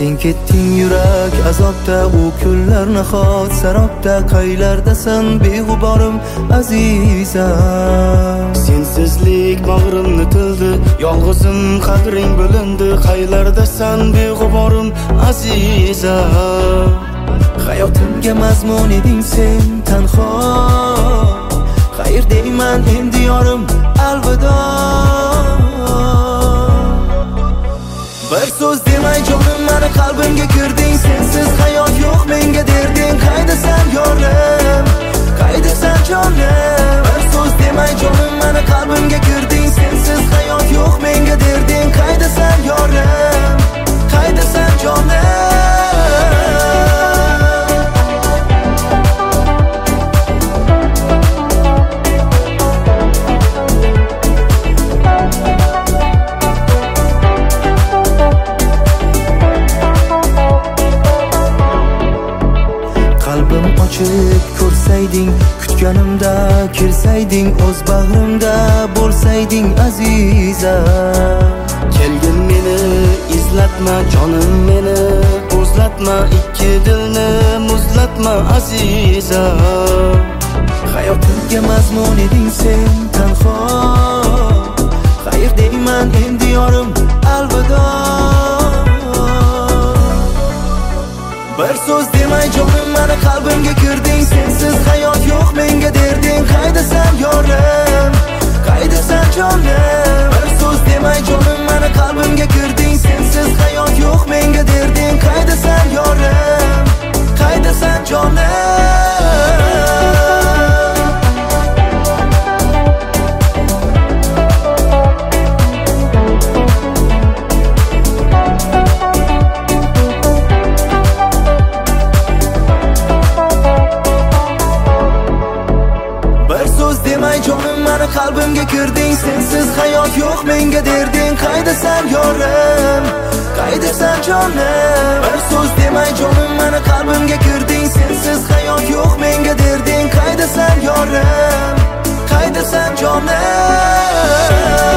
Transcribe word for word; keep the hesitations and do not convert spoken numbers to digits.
Sen ketding yurak azobda, u kunlar nahot sarobda. Qaylardasan beg'uborim azizam? Sensizlik bag'rimni tildi, yolg'izim qadring bo'lindi. Qaylardasan beg'uborim azizam? Hayotimga mazmun eding sen tanho. Xayr deyman endi yorim, alvido. Bir so'z demay jonim mani qalbimga kirding. Sensiz hayot yo'q menga derding. Qaydasan yorim, qaydasan jonim? Bir so'z demay jonim mani qalbimga kirding. Sensiz hayot yo'q menga derding. Qaydasan yorim, qaydasan jonim? Qalbim ochib ko'rsayding, kutganimda kirsayding, o'z bag'rimda bo'lsayding azizam. Kelgin meni izlatma jonim, meni o'zlatma, ikki dilni muzlatma azizam. Hayotimga mazmun eding sen tanho. Xayr deyman endi yorim, alvido. Bir so'z demay jonim mani qalbimga kirding. Sensiz hayot yo'q menga derding. Qaydasan yorim, qaydasan jonim? Bir so'z demay jonim mani qalbimga kirding. Sensiz hayot yo'q menga derding. Qaydasan yorim, qaydasan jonim? Jonim mani qalbimga kirding. Sensiz hayot yo'q menga derding. Qaydasan yorim, qaydasan jonim? Bir so'z demay jonim mani qalbimga kirding. Sensiz hayot yo'q menga derding. Qaydasan yorim, qaydasan jonim?